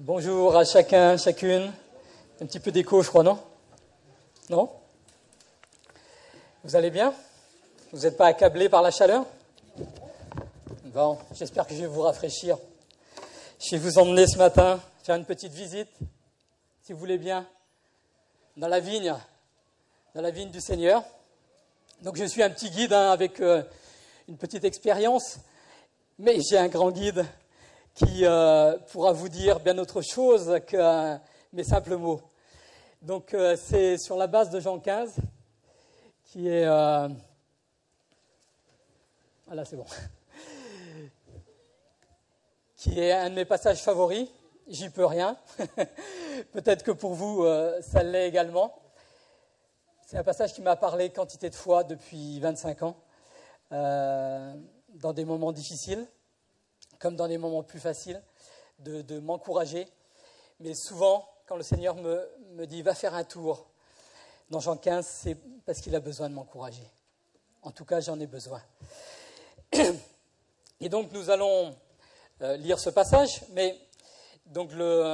Bonjour à chacun, chacune. Un petit peu d'écho, je crois, non? Non? Vous allez bien? Vous n'êtes pas accablés par la chaleur? Bon, j'espère que je vais vous rafraîchir. Je vais vous emmener ce matin faire une petite visite, si vous voulez bien, dans la vigne du Seigneur. Donc je suis un petit guide avec une petite expérience, mais j'ai un grand guide qui pourra vous dire bien autre chose que mes simples mots. Donc c'est sur la base de Jean 15, qui est... Voilà, c'est bon. Qui est un de mes passages favoris. J'y peux rien. Peut-être que pour vous, ça l'est également. C'est un passage qui m'a parlé quantité de fois depuis 25 ans, dans des moments difficiles, comme dans des moments plus faciles, de m'encourager. Mais souvent, quand le Seigneur me dit « va faire un tour », dans Jean 15, c'est parce qu'il a besoin de m'encourager. En tout cas, j'en ai besoin. Et donc, nous allons lire ce passage, mais donc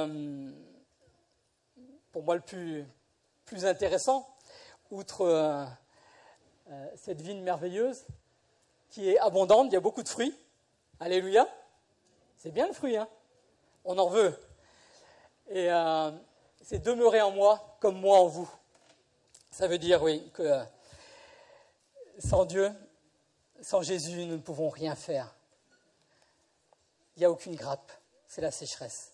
pour moi, le plus intéressant, outre cette vigne merveilleuse, qui est abondante, il y a beaucoup de fruits. Alléluia. C'est bien le fruit, hein? On en veut. Et c'est demeurer en moi comme moi en vous. Ça veut dire, oui, que sans Dieu, sans Jésus, nous ne pouvons rien faire. Il n'y a aucune grappe, c'est la sécheresse.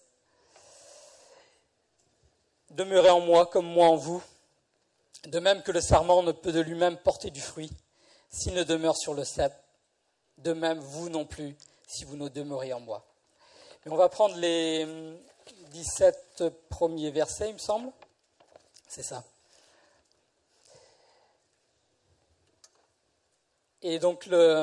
Demeurez en moi comme moi en vous, de même que le sarment ne peut de lui-même porter du fruit s'il ne demeure sur le cep, de même vous non plus si vous ne demeurez en moi. Et on va prendre les 17 premiers versets, il me semble. C'est ça. Et donc,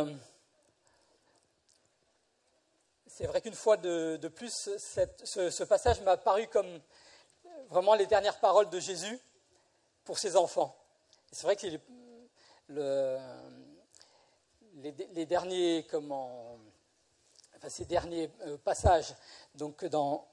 c'est vrai qu'une fois de plus, ce passage m'a paru comme vraiment les dernières paroles de Jésus pour ses enfants. Et c'est vrai que les derniers, ces derniers passages, donc dans...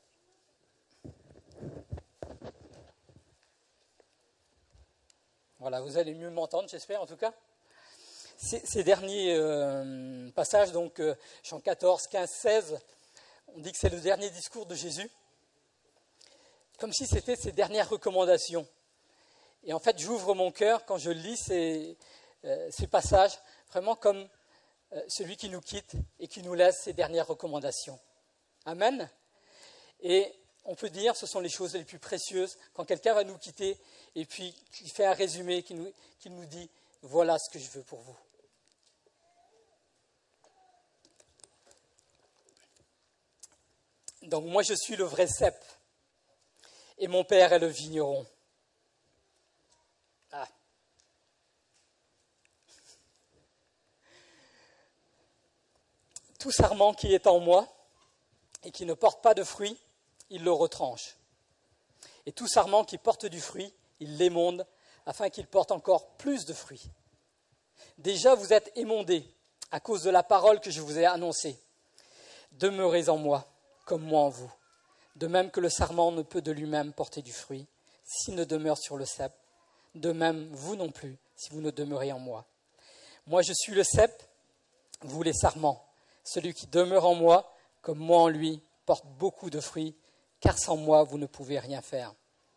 Voilà, vous allez mieux m'entendre, j'espère, en tout cas. Ces derniers passages, donc Jean 14, 15, 16, on dit que c'est le dernier discours de Jésus, comme si c'était ses dernières recommandations. Et en fait, j'ouvre mon cœur quand je lis ces passages, vraiment comme celui qui nous quitte et qui nous laisse ses dernières recommandations. Amen. Et on peut dire que ce sont les choses les plus précieuses quand quelqu'un va nous quitter et puis il fait un résumé qui nous dit « Voilà ce que je veux pour vous ». Donc moi je suis le vrai cep et mon père est le vigneron. Ah. Tout sarment qui est en moi et qui ne porte pas de fruit, il le retranche. Et tout sarment qui porte du fruit, il l'émonde afin qu'il porte encore plus de fruits. Déjà vous êtes émondés à cause de la parole que je vous ai annoncée. Demeurez en moi comme moi en vous. De même que le sarment ne peut de lui-même porter du fruit s'il ne demeure sur le cep, de même vous non plus si vous ne demeurez en moi. Moi je suis le cep, vous les sarments. Celui qui demeure en moi, comme moi en lui, porte beaucoup de fruits, car sans moi vous ne pouvez rien faire.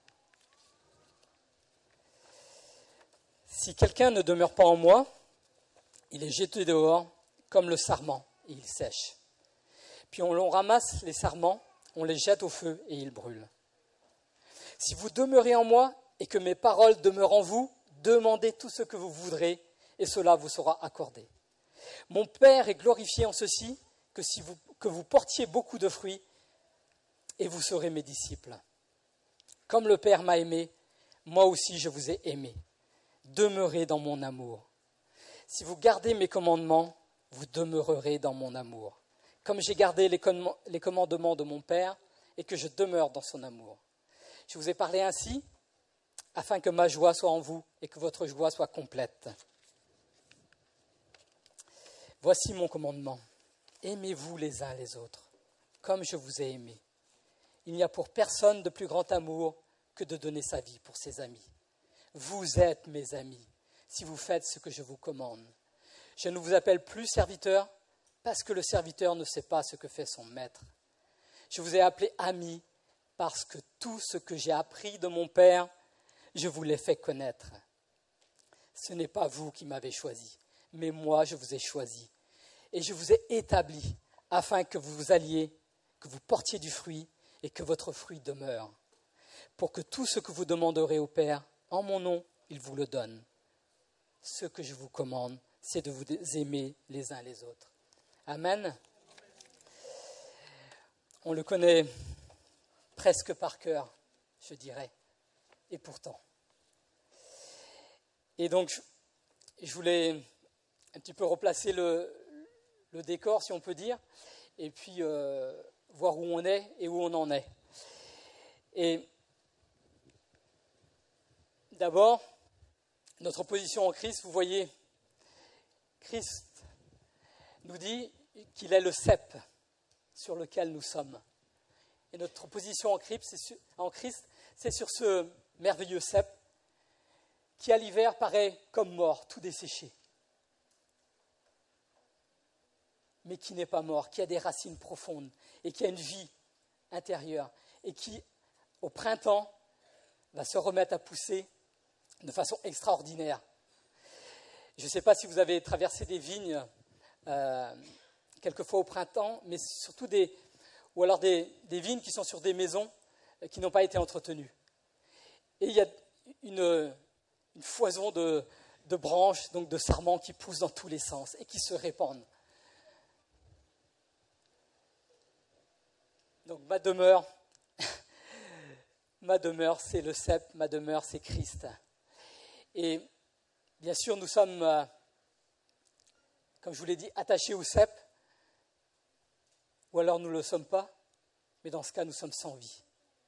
Si quelqu'un ne demeure pas en moi, il est jeté dehors comme le sarment et il sèche. Puis on ramasse les sarments, on les jette au feu et ils brûlent. Si vous demeurez en moi et que mes paroles demeurent en vous, demandez tout ce que vous voudrez et cela vous sera accordé. Mon Père est glorifié en ceci, que vous portiez beaucoup de fruits et vous serez mes disciples. Comme le Père m'a aimé, moi aussi je vous ai aimé. Demeurez dans mon amour. Si vous gardez mes commandements, vous demeurerez dans mon amour. Comme j'ai gardé les commandements de mon Père et que je demeure dans son amour. Je vous ai parlé ainsi, afin que ma joie soit en vous et que votre joie soit complète. Voici mon commandement. Aimez-vous les uns les autres, comme je vous ai aimé. Il n'y a pour personne de plus grand amour que de donner sa vie pour ses amis. Vous êtes mes amis, si vous faites ce que je vous commande. Je ne vous appelle plus serviteur, parce que le serviteur ne sait pas ce que fait son maître. Je vous ai appelé amis, parce que tout ce que j'ai appris de mon Père, je vous l'ai fait connaître. Ce n'est pas vous qui m'avez choisi, mais moi je vous ai choisi. Et je vous ai établi, afin que vous alliez, que vous portiez du fruit, et que votre fruit demeure, pour que tout ce que vous demanderez au Père, en mon nom, il vous le donne. Ce que je vous commande, c'est de vous aimer les uns les autres. Amen. On le connaît presque par cœur, je dirais, et pourtant. Et donc, je voulais un petit peu replacer le décor, si on peut dire, et puis voir où on est et où on en est. Et d'abord, notre position en Christ, vous voyez, Christ nous dit qu'il est le cep sur lequel nous sommes. Et notre position en Christ, c'est sur ce merveilleux cep qui à l'hiver paraît comme mort, tout desséché, mais qui n'est pas mort, qui a des racines profondes et qui a une vie intérieure et qui, au printemps, va se remettre à pousser de façon extraordinaire. Je ne sais pas si vous avez traversé des vignes quelquefois au printemps, mais surtout des vignes qui sont sur des maisons qui n'ont pas été entretenues. Et il y a une foison de branches, donc de sarments qui poussent dans tous les sens et qui se répandent. Donc ma demeure, c'est le cep, ma demeure, c'est Christ. Et bien sûr, nous sommes, comme je vous l'ai dit, attachés au cep, ou alors nous ne le sommes pas, mais dans ce cas, nous sommes sans vie.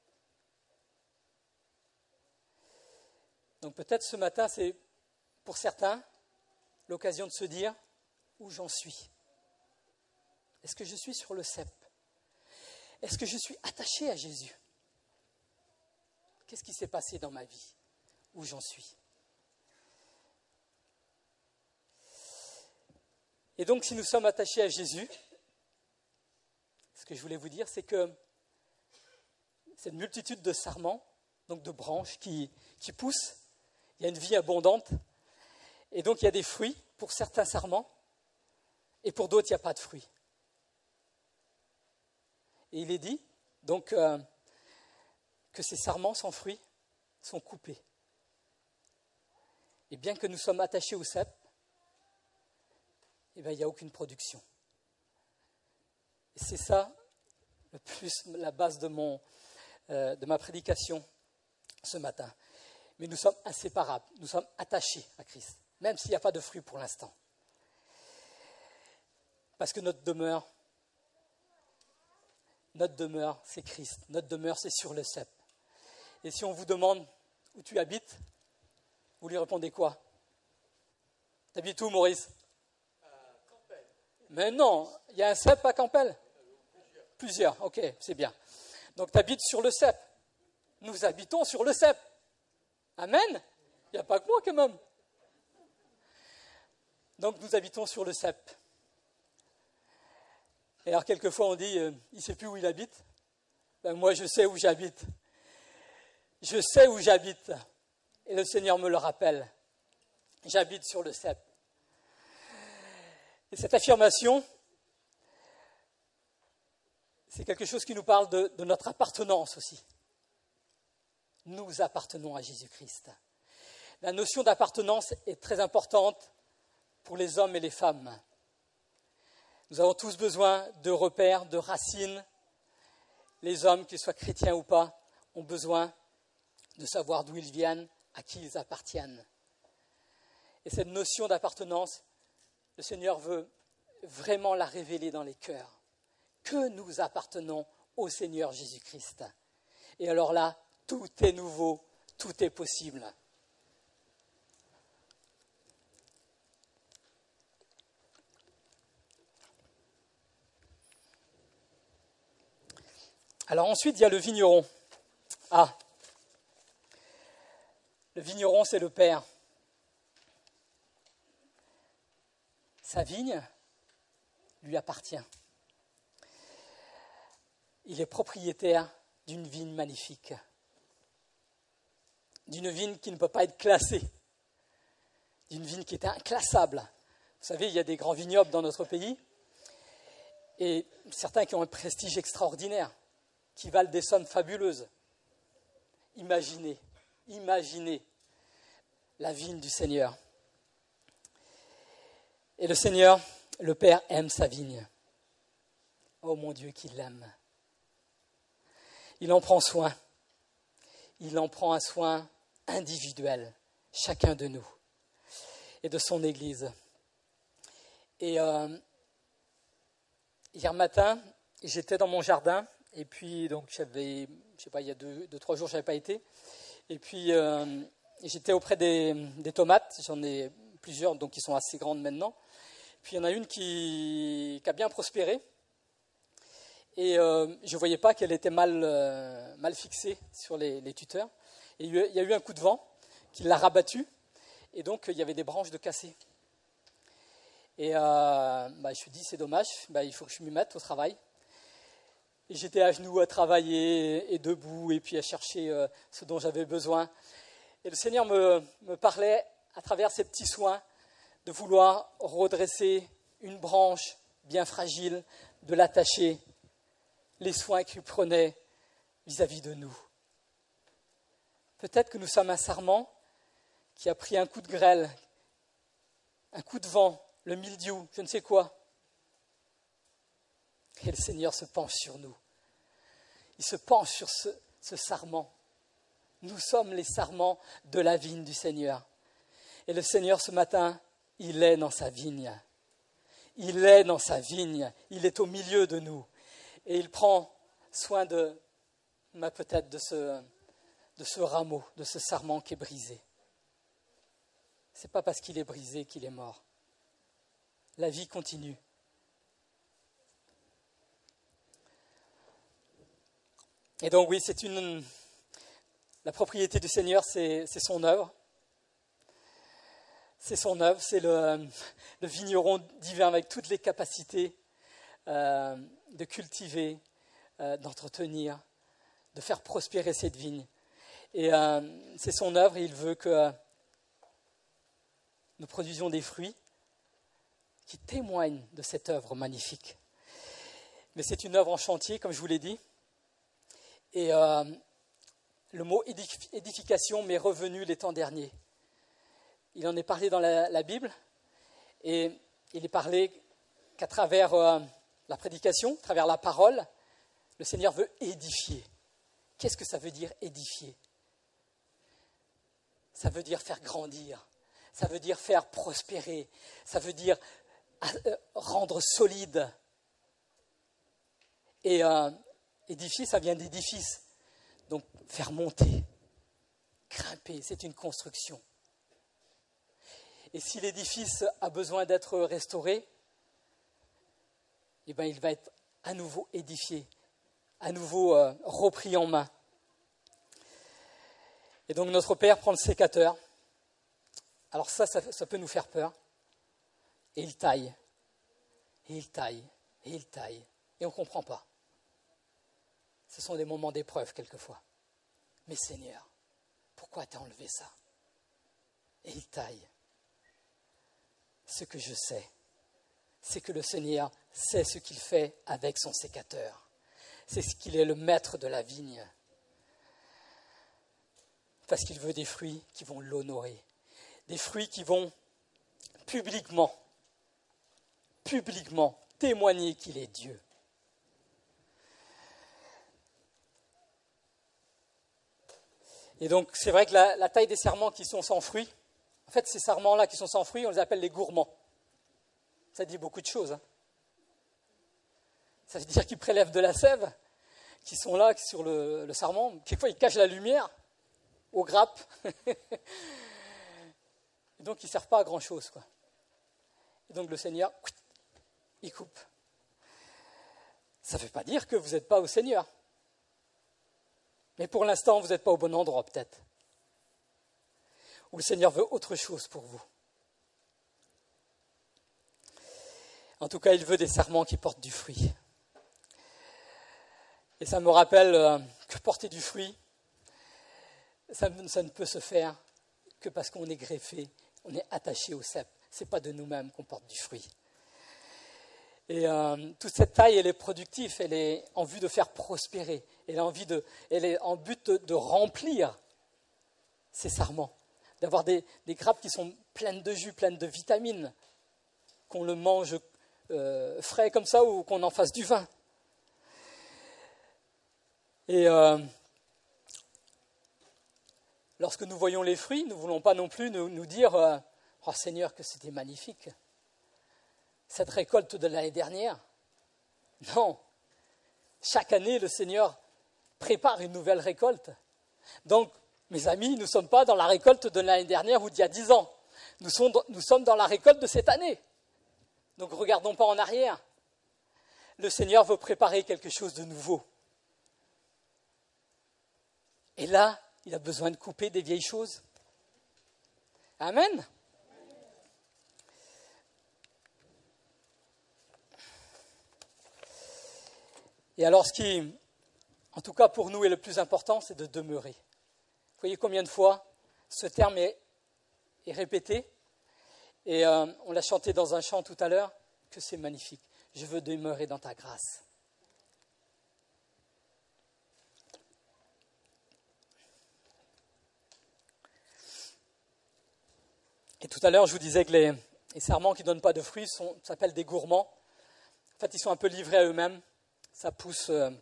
Donc peut-être ce matin, c'est pour certains l'occasion de se dire où j'en suis. Est-ce que je suis sur le cep? Est-ce que je suis attaché à Jésus? Qu'est-ce qui s'est passé dans ma vie? Où j'en suis? Et donc, si nous sommes attachés à Jésus, ce que je voulais vous dire, c'est que cette multitude de sarments, donc de branches qui poussent, il y a une vie abondante, et donc il y a des fruits pour certains sarments, et pour d'autres, il n'y a pas de fruits. Et il est dit, donc, que ces sarments sans fruits sont coupés. Et bien que nous sommes attachés au cep, eh bien, il n'y a aucune production. Et c'est ça, le plus, la base de ma prédication ce matin. Mais nous sommes inséparables, nous sommes attachés à Christ, même s'il n'y a pas de fruits pour l'instant. Parce que notre demeure, c'est Christ. Notre demeure, c'est sur le cep. Et si on vous demande où tu habites, vous lui répondez quoi? T'habites où, Maurice? Campbell. Mais non, il y a un cep à Campbell. Plusieurs, ok, c'est bien. Donc tu habites sur le cep. Nous habitons sur le cep. Amen. Il n'y a pas que moi quand même. Donc nous habitons sur le cep. Et alors quelquefois on dit, il ne sait plus où il habite. Ben, moi je sais où j'habite. Je sais où j'habite. Et le Seigneur me le rappelle. J'habite sur le cep. Et cette affirmation, c'est quelque chose qui nous parle de notre appartenance aussi. Nous appartenons à Jésus-Christ. La notion d'appartenance est très importante pour les hommes et les femmes. Nous avons tous besoin de repères, de racines. Les hommes, qu'ils soient chrétiens ou pas, ont besoin de savoir d'où ils viennent, à qui ils appartiennent. Et cette notion d'appartenance, le Seigneur veut vraiment la révéler dans les cœurs. Que nous appartenons au Seigneur Jésus-Christ. Et alors là, tout est nouveau, tout est possible. Alors ensuite, il y a le vigneron. Ah, le vigneron, c'est le père. Sa vigne lui appartient. Il est propriétaire d'une vigne magnifique, d'une vigne qui ne peut pas être classée, d'une vigne qui est inclassable. Vous savez, il y a des grands vignobles dans notre pays, et certains qui ont un prestige extraordinaire, qui valent des sommes fabuleuses. Imaginez la vigne du Seigneur. Et le Seigneur, le Père, aime sa vigne. Oh mon Dieu, qu'il l'aime. Il en prend soin. Il en prend un soin individuel, chacun de nous et de son Église. Et hier matin, j'étais dans mon jardin, et puis donc j'avais, je sais pas, il y a 2-3 jours, je n'avais pas été, et puis j'étais auprès des tomates. J'en ai plusieurs, donc qui sont assez grandes maintenant. Puis il y en a une qui a bien prospéré, et je ne voyais pas qu'elle était mal fixée sur les tuteurs. Et il y a eu un coup de vent qui l'a rabattue, et donc il y avait des branches de cassées. Et je me suis dit, c'est dommage, il faut que je m'y mette au travail. Et j'étais à genoux à travailler, et debout, et puis à chercher ce dont j'avais besoin. Et le Seigneur me parlait, à travers ces petits soins, de vouloir redresser une branche bien fragile, de l'attacher, les soins qu'il prenait vis-à-vis de nous. Peut-être que nous sommes un sarment qui a pris un coup de grêle, un coup de vent, le mildiou, je ne sais quoi. Et le Seigneur se penche sur nous. Il se penche sur ce sarment. Nous sommes les sarments de la vigne du Seigneur. Et le Seigneur, ce matin, il est dans sa vigne. Il est dans sa vigne. Il est au milieu de nous. Et il prend soin peut-être de ce rameau, de ce sarment qui est brisé. Ce n'est pas parce qu'il est brisé qu'il est mort. La vie continue. Et donc oui, la propriété du Seigneur, c'est son œuvre. C'est son œuvre, c'est le vigneron divin avec toutes les capacités de cultiver, d'entretenir, de faire prospérer cette vigne. Et c'est son œuvre, et il veut que nous produisions des fruits qui témoignent de cette œuvre magnifique. Mais c'est une œuvre en chantier, comme je vous l'ai dit. Et le mot édification m'est revenu les temps derniers. Il en est parlé dans la Bible, et il est parlé qu'à travers la prédication, à travers la parole, le Seigneur veut édifier. Qu'est-ce que ça veut dire édifier ? Ça veut dire faire grandir, ça veut dire faire prospérer, ça veut dire rendre solide. Et édifier, ça vient d'édifice. Donc faire monter, grimper, c'est une construction. Et si l'édifice a besoin d'être restauré, il va être à nouveau édifié, à nouveau repris en main. Et donc notre Père prend le sécateur. Alors ça peut nous faire peur. Et il taille, et il taille, et il taille. Et on ne comprend pas. Ce sont des moments d'épreuve quelquefois. Mais Seigneur, pourquoi t'as enlevé ça ? Et il taille. Ce que je sais, c'est que le Seigneur sait ce qu'il fait avec son sécateur. C'est ce qu'il est le maître de la vigne. Parce qu'il veut des fruits qui vont l'honorer. Des fruits qui vont publiquement témoigner qu'il est Dieu. Et donc, c'est vrai que la taille des sarments qui sont sans fruits, en fait, ces sarments-là qui sont sans fruits, on les appelle les gourmands. Ça dit beaucoup de choses. Hein. Ça veut dire qu'ils prélèvent de la sève, qui sont là sur le sarment. Quelquefois, ils cachent la lumière aux grappes. Et donc, ils ne servent pas à grand-chose, quoi. Et donc, le Seigneur, il coupe. Ça ne veut pas dire que vous n'êtes pas au Seigneur. Mais pour l'instant, vous n'êtes pas au bon endroit peut-être. Ou le Seigneur veut autre chose pour vous. En tout cas, il veut des sarments qui portent du fruit. Et ça me rappelle que porter du fruit, ça ne peut se faire que parce qu'on est greffé, on est attaché au cep. Ce n'est pas de nous-mêmes qu'on porte du fruit. Et toute cette taille, elle est productive, elle est en vue de faire prospérer, elle est en but de remplir ces sarments, d'avoir des grappes qui sont pleines de jus, pleines de vitamines, qu'on le mange frais comme ça ou qu'on en fasse du vin. Et lorsque nous voyons les fruits, nous ne voulons pas non plus nous dire « Oh Seigneur, que c'était magnifique !» Cette récolte de l'année dernière. Non, chaque année, le Seigneur prépare une nouvelle récolte. Donc, mes amis, nous ne sommes pas dans la récolte de l'année dernière ou d'il y a 10 ans. Nous sommes dans la récolte de cette année. Donc, regardons pas en arrière. Le Seigneur veut préparer quelque chose de nouveau. Et là, il a besoin de couper des vieilles choses. Amen. Et alors, ce qui, en tout cas pour nous, est le plus important, c'est de demeurer. Vous voyez combien de fois ce terme est répété. Et on l'a chanté dans un chant tout à l'heure, que c'est magnifique. Je veux demeurer dans ta grâce. Et tout à l'heure, je vous disais que les sarments qui ne donnent pas de fruits s'appellent des gourmands. En fait, ils sont un peu livrés à eux-mêmes. Ça pousse un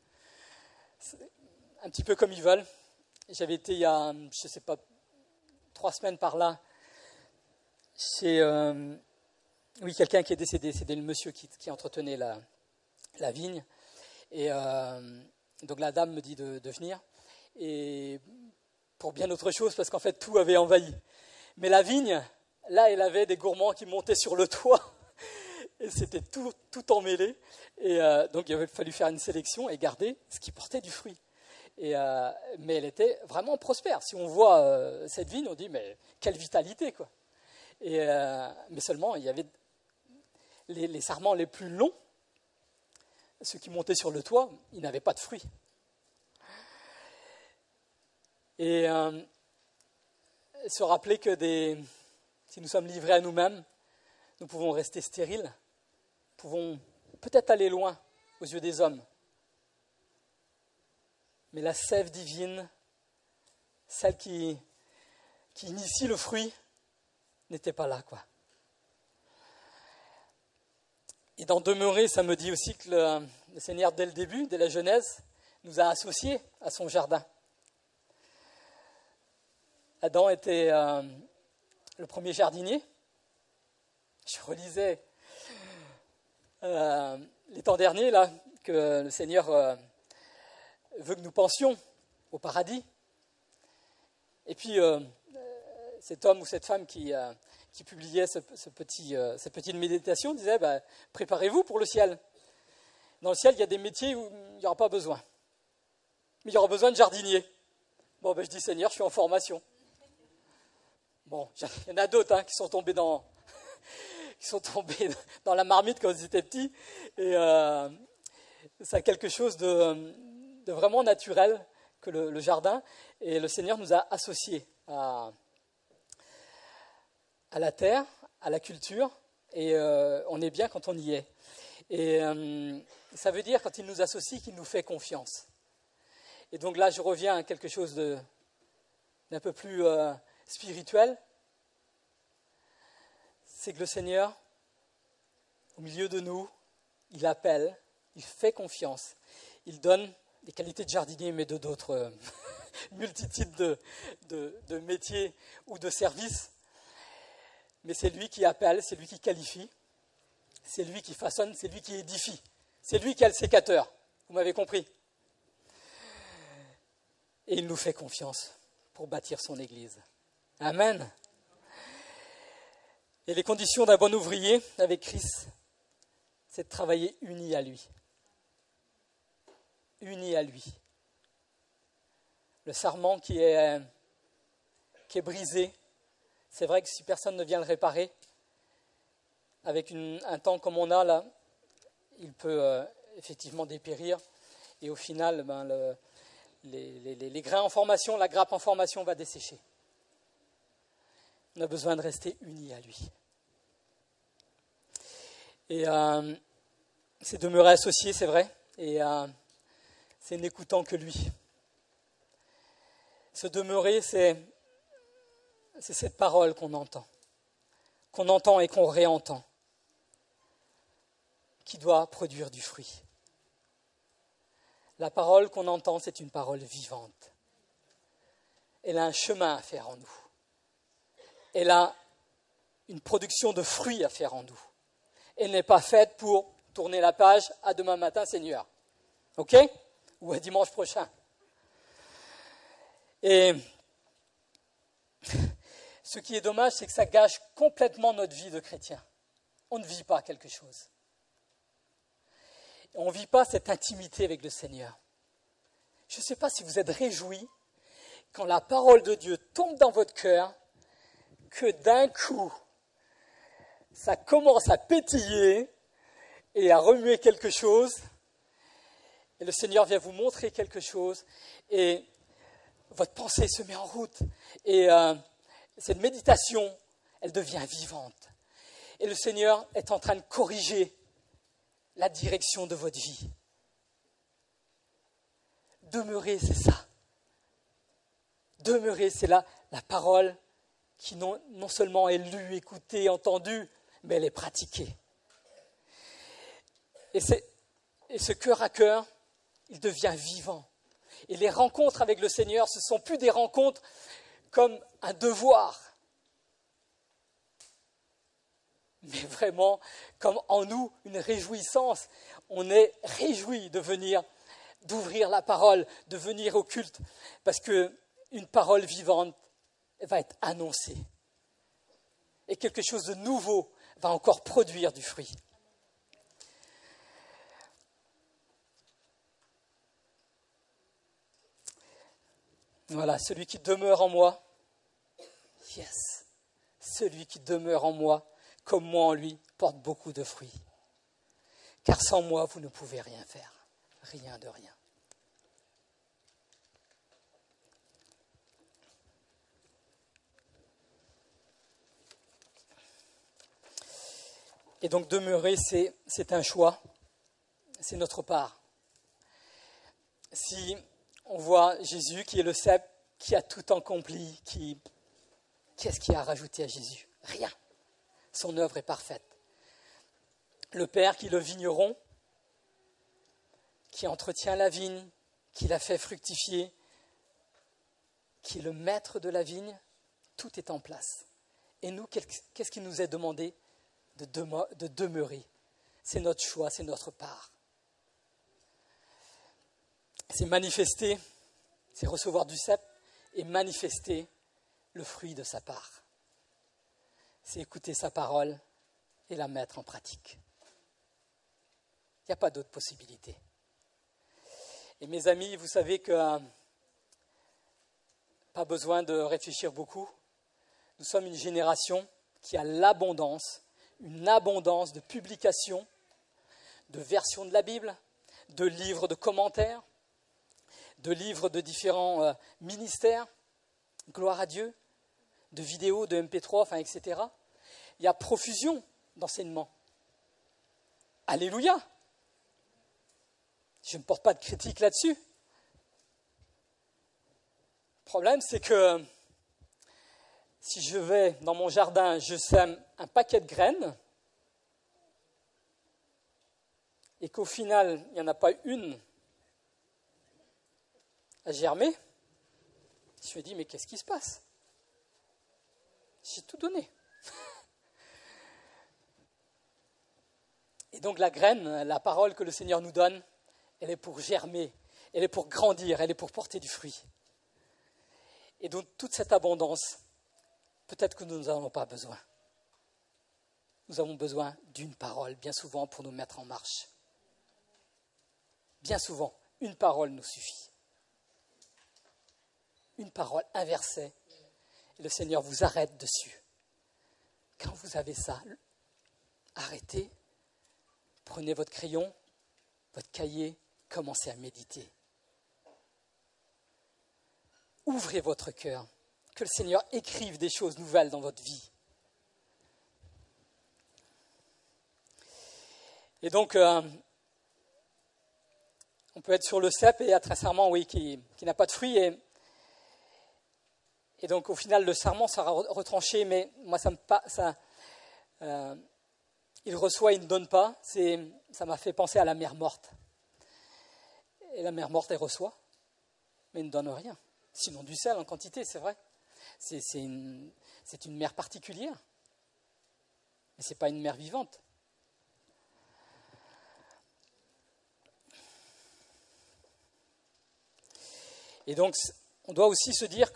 petit peu comme ils veulent. J'avais été il y a, je ne sais pas, 3 semaines par là, chez quelqu'un qui est décédé. C'était le monsieur qui entretenait la vigne. Et donc la dame me dit de venir. Et pour bien autre chose, parce qu'en fait, tout avait envahi. Mais la vigne, là, elle avait des gourmands qui montaient sur le toit. Et c'était tout emmêlé. Et donc, il avait fallu faire une sélection et garder ce qui portait du fruit. Mais elle était vraiment prospère. Si on voit cette vigne, on dit, mais quelle vitalité, quoi. Mais seulement, il y avait les sarments les plus longs, ceux qui montaient sur le toit, ils n'avaient pas de fruits. Et se rappeler que si nous sommes livrés à nous-mêmes, nous pouvons rester stériles, nous pouvons peut-être aller loin aux yeux des hommes. Mais la sève divine, celle qui initie le fruit, n'était pas là, quoi. Et dans demeurer, ça me dit aussi que le Seigneur, dès le début, dès la Genèse, nous a associés à son jardin. Adam était le premier jardinier. Je relisais les temps derniers là, que le Seigneur veut que nous pensions au paradis. Et puis, cet homme ou cette femme qui publiait cette petite méditation disait préparez-vous pour le ciel. Dans le ciel, il y a des métiers où il n'y aura pas besoin. Mais il y aura besoin de jardiniers. Bon, je dis Seigneur, je suis en formation. Bon, il y en a d'autres qui sont tombés dans la marmite quand ils étaient petits. Et c'est quelque chose de vraiment naturel que le jardin. Et le Seigneur nous a associés à la terre, à la culture. Et on est bien quand on y est. Et ça veut dire, quand il nous associe, qu'il nous fait confiance. Et donc là, je reviens à quelque chose d'un peu plus spirituel. C'est que le Seigneur, au milieu de nous, il appelle, il fait confiance. Il donne des qualités de jardinier, mais de d'autres multitudes de métiers ou de services. Mais c'est lui qui appelle, c'est lui qui qualifie, c'est lui qui façonne, c'est lui qui édifie. C'est lui qui a le sécateur. Vous m'avez compris ? Et il nous fait confiance pour bâtir son Église. Amen. Et les conditions d'un bon ouvrier avec Christ, c'est de travailler uni à lui. Uni à lui. le sarment qui est brisé. C'est vrai que si personne ne vient le réparer, avec un temps comme on a là, il peut effectivement dépérir. Et au final, les grains en formation, la grappe en formation va dessécher. On a besoin de rester unis à lui. Et c'est demeurer associé, c'est vrai, et c'est n'écoutant que lui. Se demeurer, c'est cette parole qu'on entend et qu'on réentend, qui doit produire du fruit. La parole qu'on entend, c'est une parole vivante. Elle a un chemin à faire en nous. Elle a une production de fruits à faire en nous. Elle n'est pas faite pour tourner la page à demain matin, Seigneur. OK ? Ou à dimanche prochain. Et ce qui est dommage, c'est que ça gâche complètement notre vie de chrétien. On ne vit pas quelque chose. On ne vit pas cette intimité avec le Seigneur. Je ne sais pas si vous êtes réjouis quand la parole de Dieu tombe dans votre cœur, que d'un coup, ça commence à pétiller et à remuer quelque chose, et le Seigneur vient vous montrer quelque chose, et votre pensée se met en route, et cette méditation, elle devient vivante. Et le Seigneur est en train de corriger la direction de votre vie. Demeurer, c'est ça. Demeurer, c'est la parole qui non seulement est lue, écoutée, entendue, mais elle est pratiquée. Et ce cœur à cœur, il devient vivant. Et les rencontres avec le Seigneur, ce ne sont plus des rencontres comme un devoir, mais vraiment comme en nous une réjouissance. On est réjoui de venir, d'ouvrir la parole, de venir au culte, parce qu'une parole vivante va être annoncée. Et quelque chose de nouveau va encore produire du fruit. Voilà, celui qui demeure en moi, yes, celui qui demeure en moi, comme moi en lui, porte beaucoup de fruits. Car sans moi, vous ne pouvez rien faire, rien de rien. Et donc demeurer, c'est un choix, c'est notre part. Si on voit Jésus qui est le cep, qui a tout accompli, qu'est-ce qu'il y a à rajouter à Jésus ? Rien. Son œuvre est parfaite. Le Père qui est le vigneron, qui entretient la vigne, qui la fait fructifier, qui est le maître de la vigne, tout est en place. Et nous, qu'est-ce qui nous est demandé ? De demeurer. C'est notre choix, c'est notre part. C'est manifester, c'est recevoir du cep et manifester le fruit de sa part. C'est écouter sa parole et la mettre en pratique. Il n'y a pas d'autre possibilité. Et mes amis, vous savez que pas besoin de réfléchir beaucoup. Nous sommes une génération qui a l'abondance, une abondance de publications, de versions de la Bible, de livres de commentaires, de livres de différents ministères, gloire à Dieu, de vidéos, de MP3, etc. Il y a profusion d'enseignements. Alléluia! Je ne porte pas de critique là-dessus. Le problème, c'est que si je vais dans mon jardin, je sème un paquet de graines, et qu'au final, il n'y en a pas une à germer, je me dis, mais qu'est-ce qui se passe ? J'ai tout donné. Et donc la graine, la parole que le Seigneur nous donne, elle est pour germer, elle est pour grandir, elle est pour porter du fruit. Et donc toute cette abondance, peut-être que nous n'en avons pas besoin. Nous avons besoin d'une parole, bien souvent, pour nous mettre en marche. Bien souvent, une parole nous suffit. une parole inversée, et le Seigneur vous arrête dessus. Quand vous avez ça, arrêtez, prenez votre crayon, votre cahier, commencez à méditer. Ouvrez votre cœur, que le Seigneur écrive des choses nouvelles dans votre vie. Et donc, on peut être sur le cep et être un sarment, oui, qui n'a pas de fruits. Et donc, au final, le sarment sera retranché, mais moi, il reçoit, il ne donne pas. Ça m'a fait penser à la mer morte. Et la mer morte, elle reçoit, mais elle ne donne rien. Sinon du sel en quantité, c'est vrai. C'est une mer particulière, mais ce n'est pas une mer vivante. Et donc, on doit aussi se dire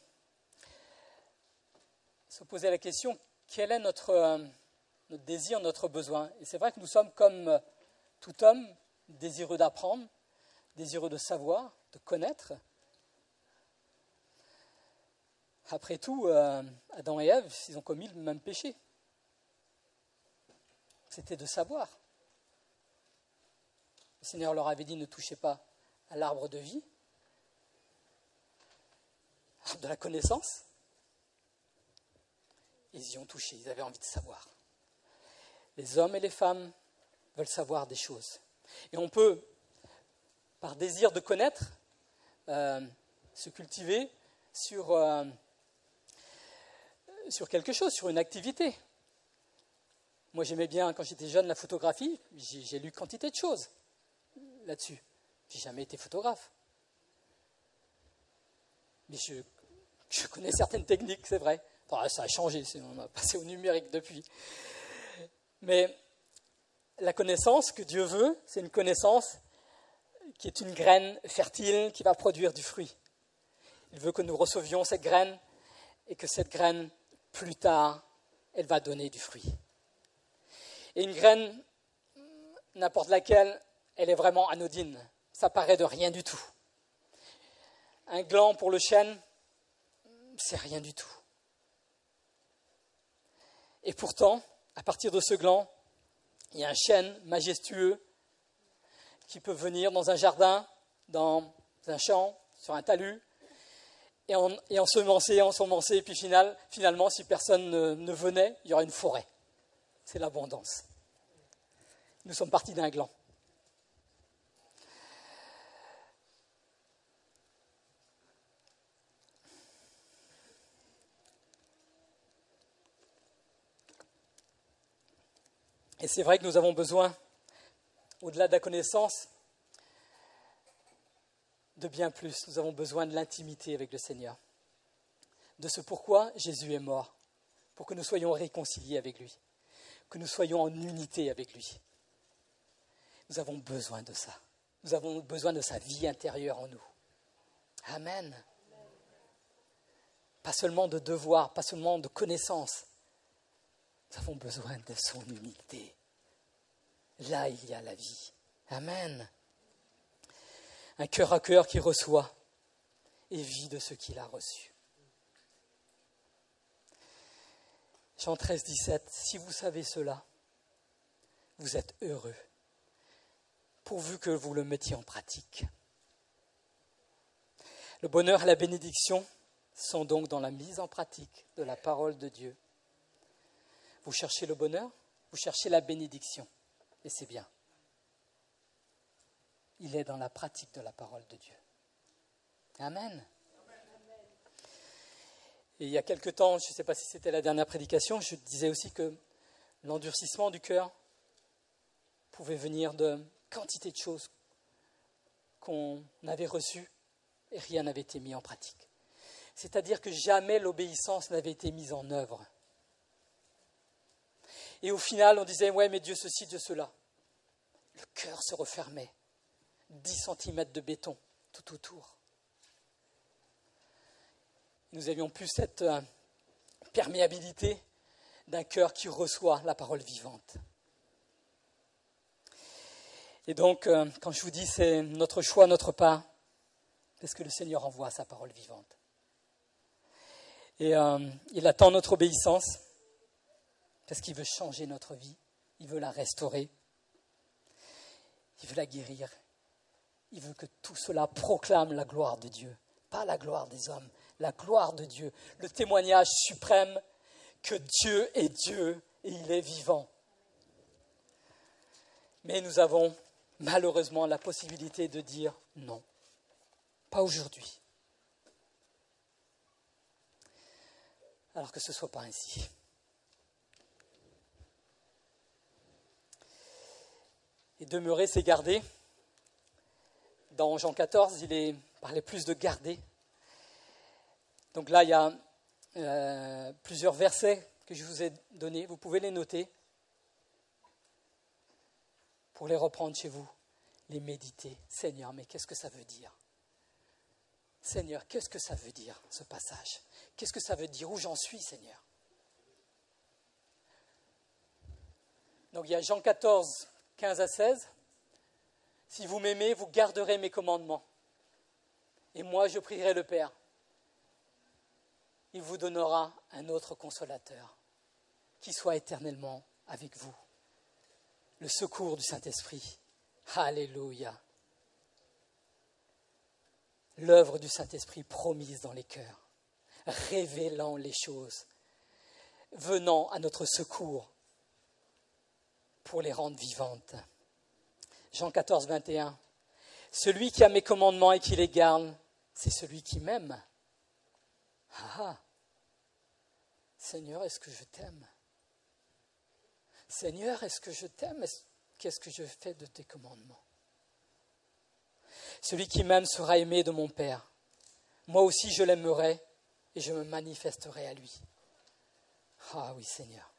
se poser la question, quel est notre désir, notre besoin? Et c'est vrai que nous sommes comme tout homme, désireux d'apprendre, désireux de savoir, de connaître. Après tout, Adam et Ève, ils ont commis le même péché. C'était de savoir. Le Seigneur leur avait dit, ne touchez pas à l'arbre de vie, l'arbre de la connaissance. Ils y ont touché, ils avaient envie de savoir. Les hommes et les femmes veulent savoir des choses. Et on peut, par désir de connaître, se cultiver sur quelque chose, sur une activité. Moi, j'aimais bien, quand j'étais jeune, la photographie. J'ai lu quantité de choses là-dessus. Je n'ai jamais été photographe. Mais je connais certaines techniques, c'est vrai. Enfin, ça a changé, on a passé au numérique depuis. Mais la connaissance que Dieu veut, c'est une connaissance qui est une graine fertile qui va produire du fruit. Il veut que nous recevions cette graine et que cette graine, plus tard, elle va donner du fruit. Et une graine, n'importe laquelle, elle est vraiment anodine. Ça paraît de rien du tout. Un gland pour le chêne, c'est rien du tout. Et pourtant, à partir de ce gland, il y a un chêne majestueux qui peut venir dans un jardin, dans un champ, sur un talus, et ensemencer, et puis finalement, si personne ne venait, il y aurait une forêt. C'est l'abondance. Nous sommes partis d'un gland. Et c'est vrai que nous avons besoin, au-delà de la connaissance, de bien plus. Nous avons besoin de l'intimité avec le Seigneur. De ce pourquoi Jésus est mort, pour que nous soyons réconciliés avec lui, que nous soyons en unité avec lui. Nous avons besoin de ça. Nous avons besoin de sa vie intérieure en nous. Amen. Pas seulement de devoirs, pas seulement de connaissances. Nous avons besoin de son unité. Là, il y a la vie. Amen. Un cœur à cœur qui reçoit et vit de ce qu'il a reçu. Jean 13, 17. Si vous savez cela, vous êtes heureux, pourvu que vous le mettiez en pratique. Le bonheur et la bénédiction sont donc dans la mise en pratique de la parole de Dieu. Vous cherchez le bonheur, vous cherchez la bénédiction, et c'est bien. Il est dans la pratique de la parole de Dieu. Amen. Et il y a quelque temps, je ne sais pas si c'était la dernière prédication, je disais aussi que l'endurcissement du cœur pouvait venir de quantité de choses qu'on avait reçues et rien n'avait été mis en pratique. C'est-à-dire que jamais l'obéissance n'avait été mise en œuvre. Et au final, on disait, ouais, mais Dieu ceci, Dieu cela. Le cœur se refermait. 10 cm de béton tout autour. Nous avions plus cette perméabilité d'un cœur qui reçoit la parole vivante. Et donc, quand je vous dis c'est notre choix, notre pas, parce que le Seigneur envoie sa parole vivante. Et il attend notre obéissance parce qu'il veut changer notre vie, il veut la restaurer, il veut la guérir. Il veut que tout cela proclame la gloire de Dieu, pas la gloire des hommes, la gloire de Dieu, le témoignage suprême que Dieu est Dieu et il est vivant. Mais nous avons malheureusement la possibilité de dire non, pas aujourd'hui. Alors que ce ne soit pas ainsi. Et demeurer, c'est garder. Dans Jean 14, il parlait plus de garder. Donc là, il y a plusieurs versets que je vous ai donnés. Vous pouvez les noter pour les reprendre chez vous, les méditer. Seigneur, mais qu'est-ce que ça veut dire ? Seigneur, qu'est-ce que ça veut dire, ce passage ? Qu'est-ce que ça veut dire ? Où j'en suis, Seigneur ? Donc il y a Jean 14, 15 à 16. Si vous m'aimez, vous garderez mes commandements. Et moi, je prierai le Père. Il vous donnera un autre consolateur qui soit éternellement avec vous. Le secours du Saint-Esprit. Alléluia. L'œuvre du Saint-Esprit promise dans les cœurs, révélant les choses, venant à notre secours pour les rendre vivantes. Jean 14, 21. Celui qui a mes commandements et qui les garde, c'est celui qui m'aime. Ah, Seigneur, est-ce que je t'aime ? Seigneur, est-ce que je t'aime ? Qu'est-ce que je fais de tes commandements ? Celui qui m'aime sera aimé de mon Père. Moi aussi, je l'aimerai et je me manifesterai à lui. Ah oui, Seigneur.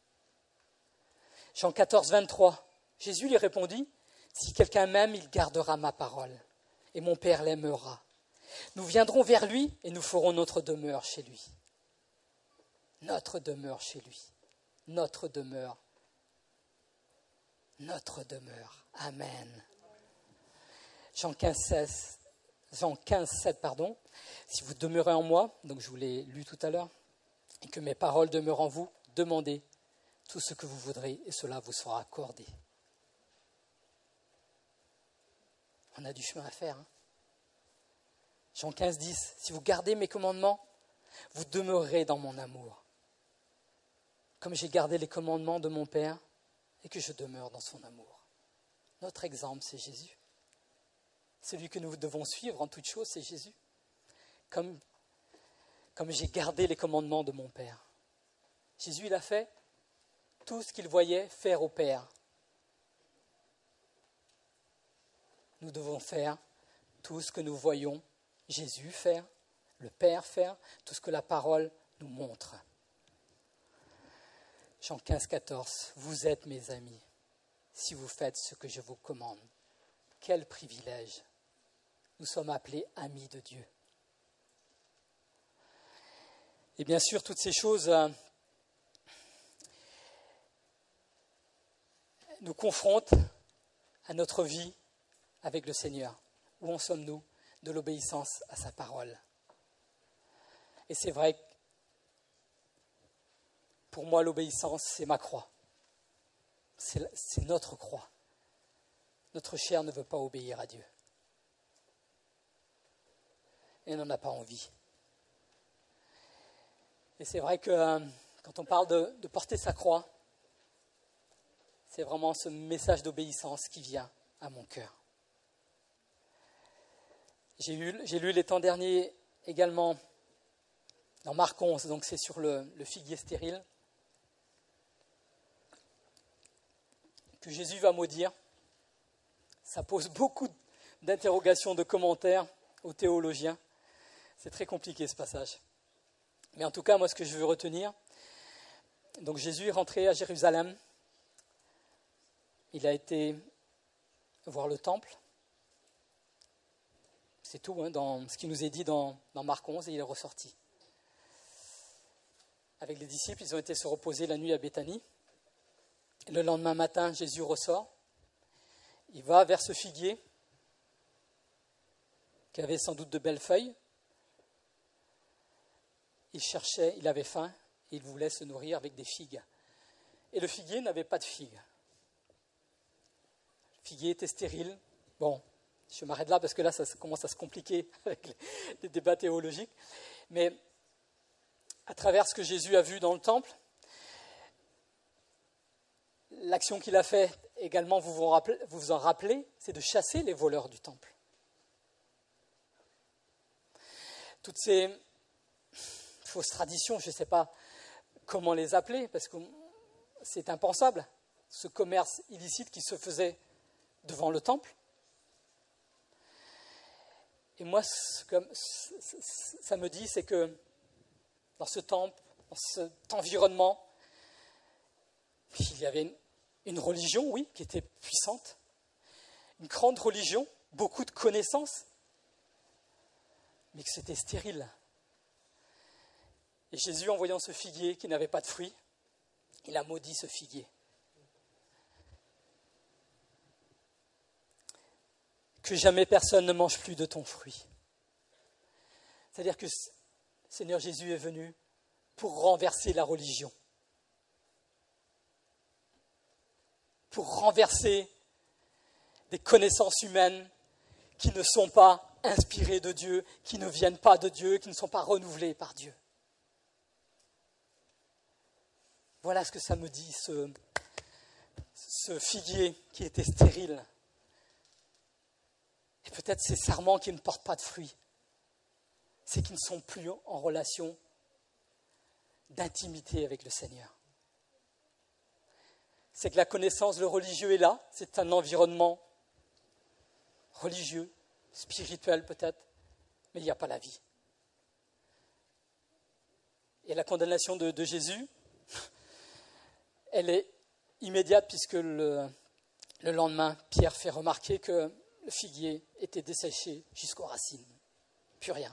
Jean 14, 23. Jésus lui répondit, « Si quelqu'un m'aime, il gardera ma parole, et mon Père l'aimera. Nous viendrons vers lui et nous ferons notre demeure chez lui. » Notre demeure chez lui. Notre demeure. Notre demeure. Amen. Jean 15, 7, pardon. Si vous demeurez en moi, donc je vous l'ai lu tout à l'heure, et que mes paroles demeurent en vous, demandez tout ce que vous voudrez et cela vous sera accordé. On a du chemin à faire. Hein. Jean 15, 10. Si vous gardez mes commandements, vous demeurerez dans mon amour. Comme j'ai gardé les commandements de mon Père et que je demeure dans son amour. Notre exemple, c'est Jésus. Celui que nous devons suivre en toute chose, c'est Jésus. Comme j'ai gardé les commandements de mon Père. Jésus, il a fait tout ce qu'il voyait faire au Père. Nous devons faire tout ce que nous voyons Jésus faire, le Père faire, tout ce que la parole nous montre. Jean 15, 14. Vous êtes mes amis si vous faites ce que je vous commande. Quel privilège! Nous sommes appelés amis de Dieu. Et bien sûr, toutes ces choses nous confrontent à notre vie avec le Seigneur. Où en sommes-nous de l'obéissance à sa parole? Et c'est vrai que pour moi, l'obéissance, c'est ma croix. C'est notre croix. Notre chair ne veut pas obéir à Dieu. Et n'en a pas envie. Et c'est vrai que quand on parle de porter sa croix, c'est vraiment ce message d'obéissance qui vient à mon cœur. J'ai lu les temps derniers également dans Marc 11, donc c'est sur le figuier stérile, que Jésus va maudire. Ça pose beaucoup d'interrogations, de commentaires aux théologiens. C'est très compliqué ce passage. Mais en tout cas, moi, ce que je veux retenir, donc Jésus est rentré à Jérusalem. Il a été voir le temple. C'est tout, hein, dans ce qui nous est dit dans Marc 11, et il est ressorti. Avec les disciples, ils ont été se reposer la nuit à Béthanie. Le lendemain matin, Jésus ressort. Il va vers ce figuier qui avait sans doute de belles feuilles. il cherchait, il avait faim, et il voulait se nourrir avec des figues. Et le figuier n'avait pas de figues. Le figuier était stérile. Bon, je m'arrête là parce que là, ça commence à se compliquer avec les débats théologiques. Mais à travers ce que Jésus a vu dans le temple, l'action qu'il a fait également, vous vous en rappelez, c'est de chasser les voleurs du temple. Toutes ces fausses traditions, je ne sais pas comment les appeler, parce que c'est impensable, ce commerce illicite qui se faisait devant le temple. Et moi, ça me dit, c'est que dans ce temple, dans cet environnement, il y avait une religion, oui, qui était puissante, une grande religion, beaucoup de connaissances, mais que c'était stérile. Et Jésus, en voyant ce figuier qui n'avait pas de fruits, il a maudit ce figuier. Que jamais personne ne mange plus de ton fruit. C'est-à-dire que Seigneur Jésus est venu pour renverser la religion, pour renverser des connaissances humaines qui ne sont pas inspirées de Dieu, qui ne viennent pas de Dieu, qui ne sont pas renouvelées par Dieu. Voilà ce que ça me dit, ce figuier qui était stérile. Et peut-être ces sarments qui ne portent pas de fruits, c'est qu'ils ne sont plus en relation d'intimité avec le Seigneur. C'est que la connaissance, le religieux est là, c'est un environnement religieux, spirituel peut-être, mais il n'y a pas la vie. Et la condamnation de Jésus, elle est immédiate puisque le lendemain, Pierre fait remarquer que le figuier était desséché jusqu'aux racines. Plus rien.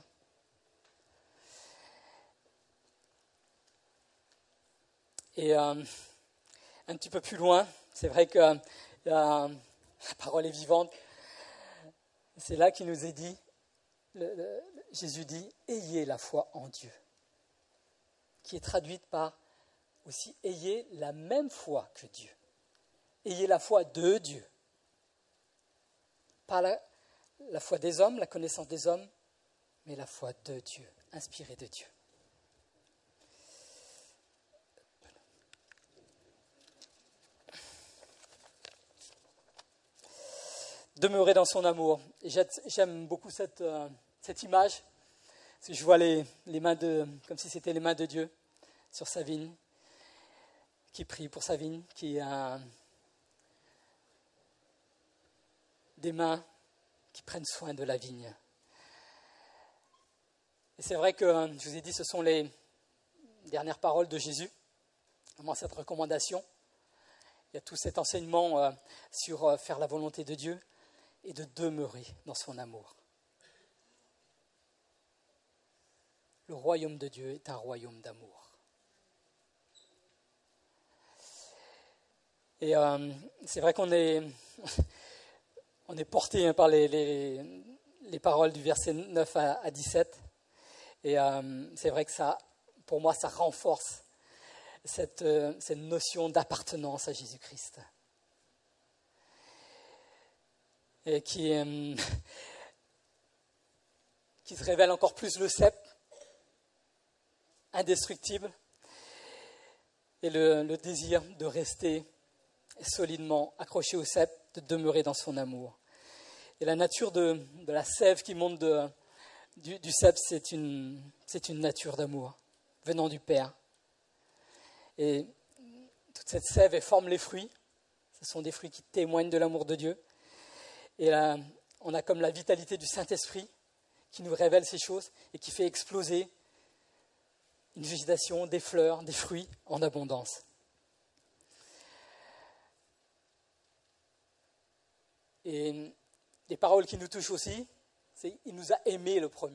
Et un petit peu plus loin, c'est vrai que la parole est vivante. C'est là qu'il nous est dit, Jésus dit, ayez la foi en Dieu, qui est traduite par aussi, ayez la même foi que Dieu. Ayez la foi de Dieu. Pas la foi des hommes, la connaissance des hommes, mais la foi de Dieu, inspirée de Dieu. Demeurer dans son amour. Et j'aime beaucoup cette image, parce que je vois les mains comme si c'était les mains de Dieu sur sa vigne, qui prie pour sa vigne, qui a des mains qui prennent soin de la vigne. Et c'est vrai que, je vous ai dit, ce sont les dernières paroles de Jésus, vraiment cette recommandation. Il y a tout cet enseignement sur faire la volonté de Dieu et de demeurer dans son amour. Le royaume de Dieu est un royaume d'amour. Et c'est vrai qu'on est porté par les paroles du verset 9 à 17. Et c'est vrai que ça, pour moi, ça renforce cette notion d'appartenance à Jésus-Christ. Et qui se révèle encore plus le cep, indestructible, et le désir de rester solidement accroché au cep, de demeurer dans son amour. Et la nature de la sève qui monte du cep, c'est une nature d'amour venant du Père. Et toute cette sève, elle forme les fruits. Ce sont des fruits qui témoignent de l'amour de Dieu. Et là, on a comme la vitalité du Saint-Esprit qui nous révèle ces choses et qui fait exploser une végétation, des fleurs, des fruits en abondance. Et les paroles qui nous touchent aussi, c'est « Il nous a aimés le premier ».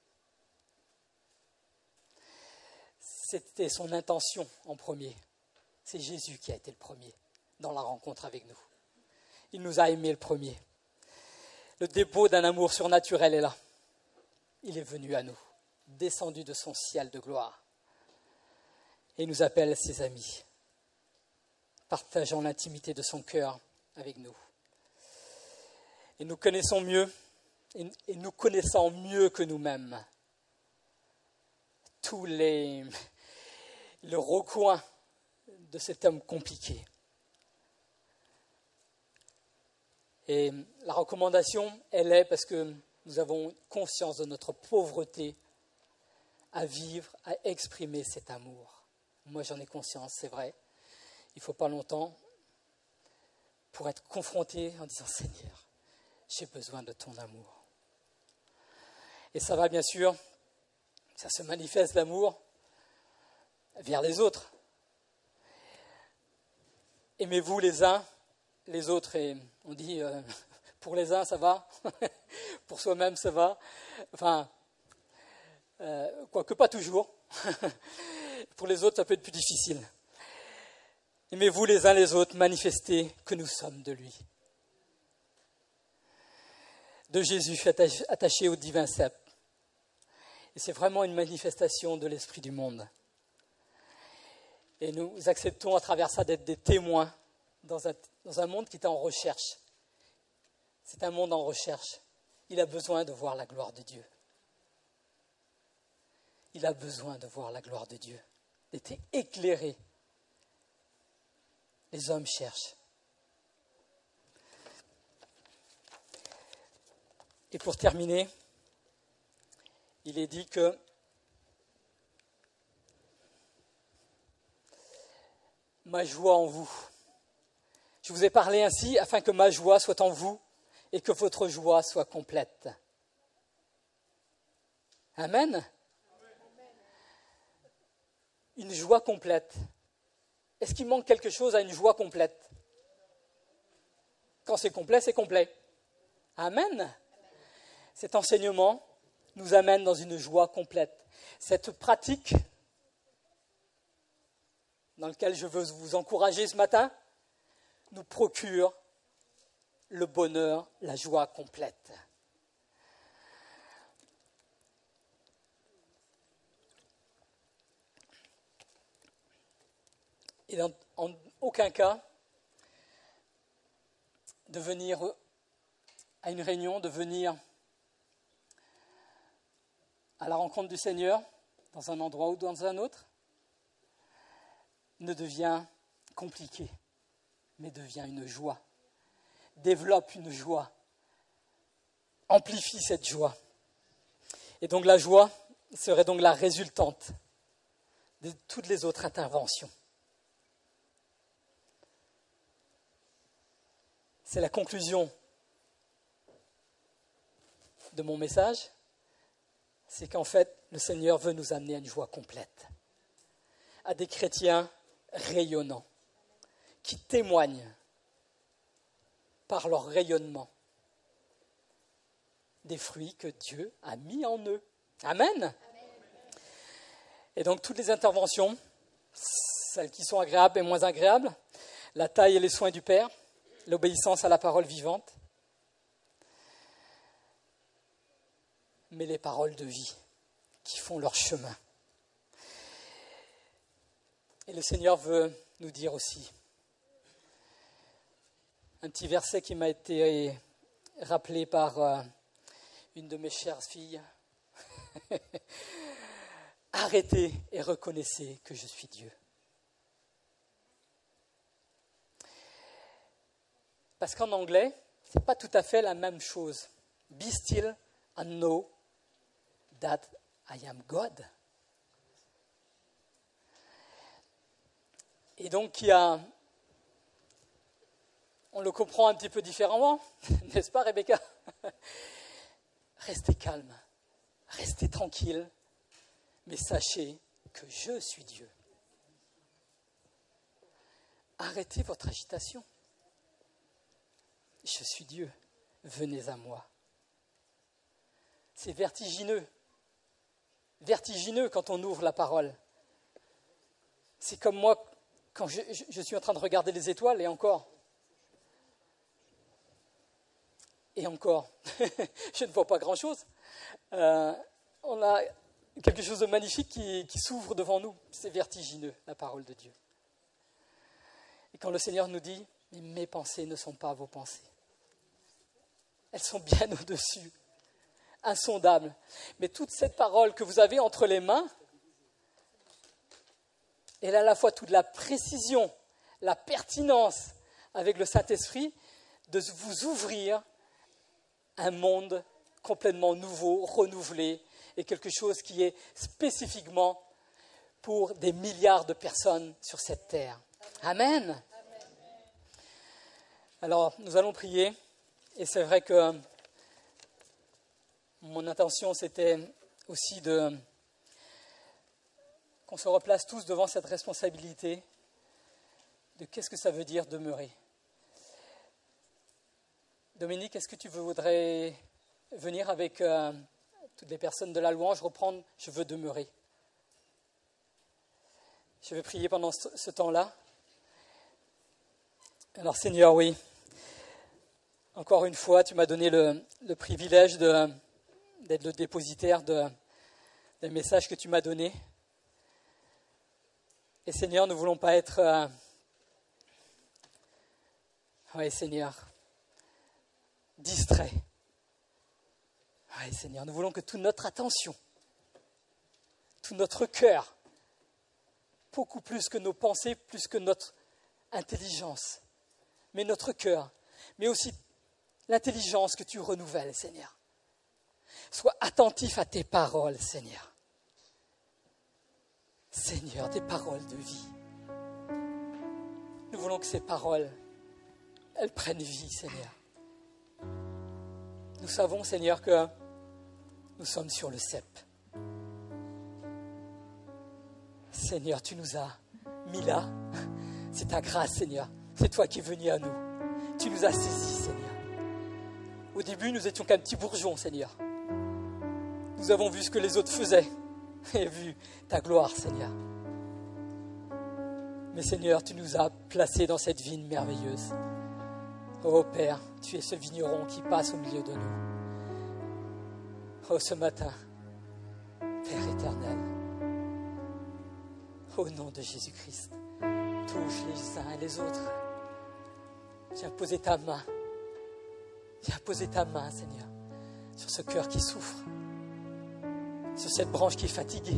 C'était son intention en premier. C'est Jésus qui a été le premier dans la rencontre avec nous. Il nous a aimés le premier. Le dépôt d'un amour surnaturel est là. Il est venu à nous, descendu de son ciel de gloire et nous appelle ses amis, partageant l'intimité de son cœur avec nous. Et nous connaissons mieux, et nous connaissons mieux que nous-mêmes tous le recoin de cet homme compliqué. Et la recommandation, elle est parce que nous avons conscience de notre pauvreté à vivre, à exprimer cet amour. Moi, j'en ai conscience, c'est vrai. Il ne faut pas longtemps pour être confronté en disant « Seigneur, j'ai besoin de ton amour ». Et ça va bien sûr, ça se manifeste l'amour vers les autres. Aimez-vous les uns les autres, et on dit pour les uns ça va, pour soi-même ça va, enfin, quoique pas toujours, pour les autres ça peut être plus difficile. Aimez-vous les uns les autres, manifestez que nous sommes de lui. De Jésus attaché au divin cep. Et c'est vraiment une manifestation de l'esprit du monde. Et nous acceptons à travers ça d'être des témoins dans un monde qui est en recherche. C'est un monde en recherche. Il a besoin de voir la gloire de Dieu. Il a besoin de voir la gloire de Dieu, d'être éclairé. Les hommes cherchent. Et pour terminer, il est dit que ma joie en vous. Je vous ai parlé ainsi afin que ma joie soit en vous et que votre joie soit complète. Amen. Une joie complète. Est-ce qu'il manque quelque chose à une joie complète? Quand c'est complet, c'est complet. Amen. Cet enseignement nous amène dans une joie complète. Cette pratique dans laquelle je veux vous encourager ce matin nous procure le bonheur, la joie complète. Et en aucun cas de venir à une réunion, de venir à la rencontre du Seigneur dans un endroit ou dans un autre ne devient compliqué, mais devient une joie. Développe une joie. Amplifie cette joie. Et donc la joie serait donc la résultante de toutes les autres interventions. C'est la conclusion de mon message, c'est qu'en fait, le Seigneur veut nous amener à une joie complète, à des chrétiens rayonnants, qui témoignent par leur rayonnement des fruits que Dieu a mis en eux. Amen. Amen. Et donc toutes les interventions, celles qui sont agréables et moins agréables, la taille et les soins du Père, l'obéissance à la parole vivante, mais les paroles de vie qui font leur chemin. Et le Seigneur veut nous dire aussi un petit verset qui m'a été rappelé par une de mes chères filles. Arrêtez et reconnaissez que je suis Dieu. Parce qu'en anglais, ce n'est pas tout à fait la même chose. Be still and know that I am God. Et donc, on le comprend un petit peu différemment, n'est-ce pas, Rebecca? Restez calme, restez tranquille, mais sachez que je suis Dieu. Arrêtez votre agitation. Je suis Dieu, venez à moi. C'est vertigineux quand on ouvre la parole. C'est comme moi, quand je suis en train de regarder les étoiles, et encore, je ne vois pas grand-chose. On a quelque chose de magnifique qui s'ouvre devant nous. C'est vertigineux, la parole de Dieu. Et quand le Seigneur nous dit, mais mes pensées ne sont pas vos pensées. Elles sont bien au-dessus, insondables. Mais toute cette parole que vous avez entre les mains, elle a à la fois toute la précision, la pertinence avec le Saint-Esprit de vous ouvrir un monde complètement nouveau, renouvelé, et quelque chose qui est spécifiquement pour des milliards de personnes sur cette terre. Amen. Alors, nous allons prier, et c'est vrai que mon intention, c'était aussi qu'on se replace tous devant cette responsabilité de qu'est-ce que ça veut dire demeurer. Dominique, est-ce que tu voudrais venir avec toutes les personnes de la louange, reprendre « Je veux demeurer ». Je vais prier pendant ce temps-là. Alors Seigneur, oui, encore une fois, tu m'as donné le privilège d'être le dépositaire des messages que tu m'as donnés. Et Seigneur, nous ne voulons pas être... oui, Seigneur, distraits. Oui, Seigneur, nous voulons que toute notre attention, tout notre cœur, beaucoup plus que nos pensées, plus que notre intelligence, mais notre cœur, mais aussi l'intelligence que tu renouvelles, Seigneur. Sois attentif à tes paroles, Seigneur. Seigneur, tes paroles de vie. Nous voulons que ces paroles, elles prennent vie, Seigneur. Nous savons, Seigneur, que nous sommes sur le cep. Seigneur, tu nous as mis là. C'est ta grâce, Seigneur. C'est toi qui es venu à nous. Tu nous as saisis, Seigneur. Au début, nous étions qu'un petit bourgeon, Seigneur. Nous avons vu ce que les autres faisaient et vu ta gloire, Seigneur. Mais Seigneur, tu nous as placés dans cette vigne merveilleuse. Oh Père, tu es ce vigneron qui passe au milieu de nous. Oh, ce matin, Père éternel, au nom de Jésus-Christ, touche les uns et les autres. Viens poser ta main. Viens poser ta main, Seigneur, sur ce cœur qui souffre, sur cette branche qui est fatiguée,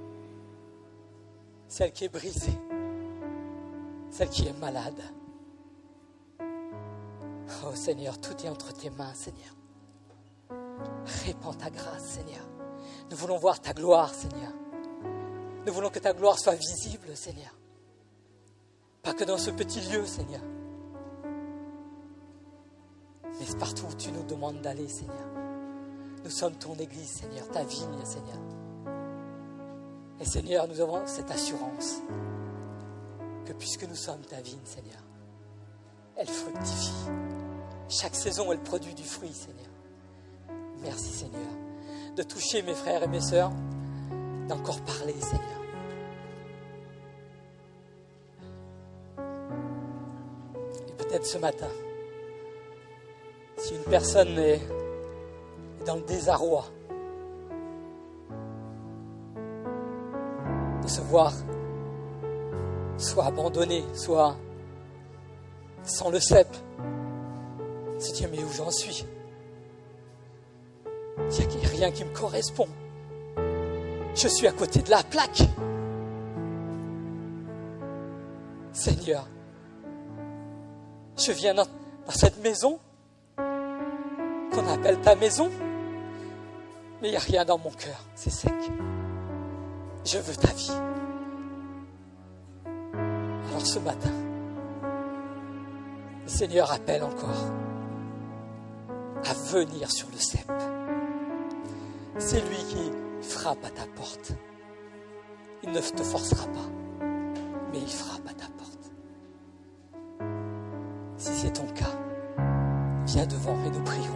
celle qui est brisée, celle qui est malade. Oh Seigneur, tout est entre tes mains, Seigneur. Répands ta grâce, Seigneur. Nous voulons voir ta gloire, Seigneur. Nous voulons que ta gloire soit visible, Seigneur. Pas que dans ce petit lieu, Seigneur. Mais partout où tu nous demandes d'aller, Seigneur. Nous sommes ton Église, Seigneur, ta vigne, Seigneur. Et Seigneur, nous avons cette assurance que puisque nous sommes ta vigne, Seigneur, elle fructifie. Chaque saison, elle produit du fruit, Seigneur. Merci, Seigneur, de toucher mes frères et mes sœurs, d'encore parler, Seigneur. Et peut-être ce matin, si une personne est dans le désarroi de se voir soit abandonné, soit sans le cep, se dire mais où j'en suis? Il n'y a rien qui me correspond. Je suis à côté de la plaque. Seigneur, je viens dans cette maison qu'on appelle ta maison, mais il n'y a rien dans mon cœur, c'est sec. Je veux ta vie. Alors ce matin, le Seigneur appelle encore à venir sur le cep. C'est lui qui frappe à ta porte. Il ne te forcera pas, mais il frappe à ta porte. Si c'est ton cas, viens devant et nous prions.